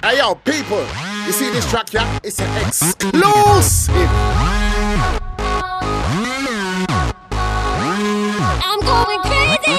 Hey yo, people, you see this track here? It's an exclusive. I'm going crazy.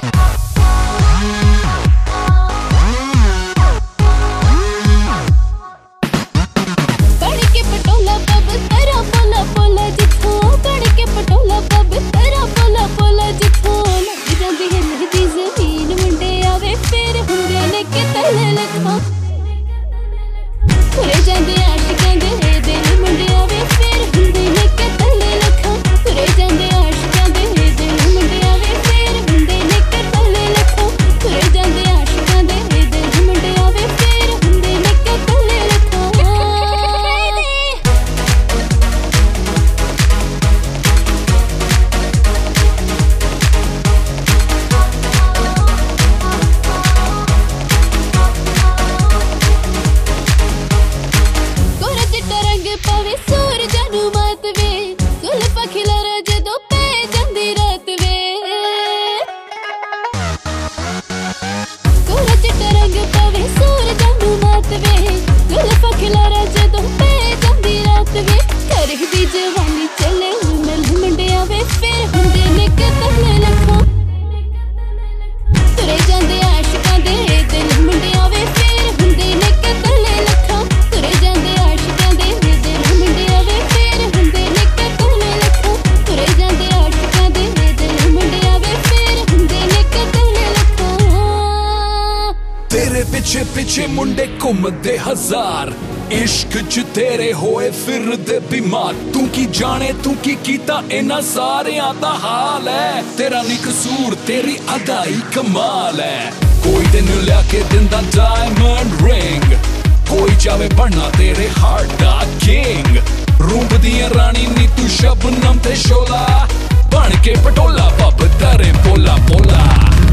पिछे पिछे मुंडे घुमदे हजार इश्क च तेरे होए फिरदे बीमार तू की जाने तू की कीता इना सारियां दा हाल है तेरा नी कसूर तेरी अदाई कमाल है कोई तेन लिया के दिंदा डायमंड रिंग कोई चाहे बनना तेरे हार्ट दा किंग रूप दिया रानी नी तू शबनम ते शोला बन के पटोला पब तरे पोला पोला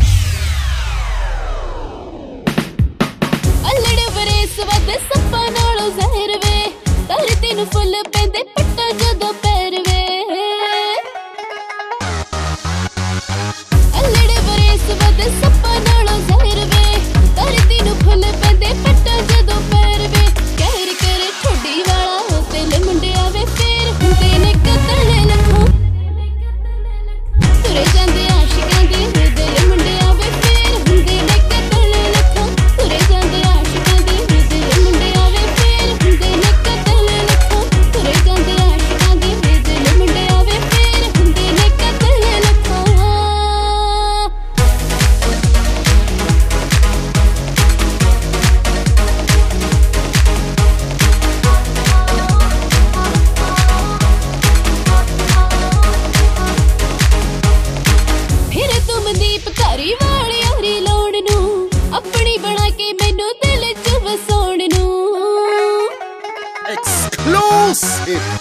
सप्पा नालों ज़हर वे धरती नूं फुल पैंदे पट्टा जदों पैर वे अल्लड़ बरेस वद सप्पा नालों ज़हर वे धरती नूं फुल पैंदे पट्टा जदों पैर वे कहर कर ठोडी वाला दिल मुंडिया वे फेर हुंदे ने कतल लखों तुरे जांदे आशिकां दे दिल मुंडिया वे फेर हुंदे ने कतल लखों तुरे जांदे आशिकां दे Exclusive.